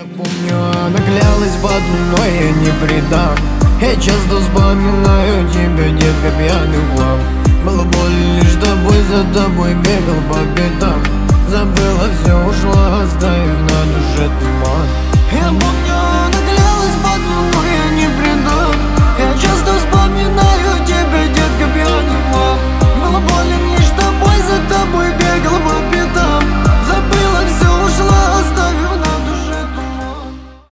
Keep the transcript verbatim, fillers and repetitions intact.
Помню, она клялась под луной, я не предам. Я часто вспоминаю тебя, детка, пьяный влам. Было больно лишь тобой, за тобой бегал по пятам. Забыла все, ушла, оставив на душе туман.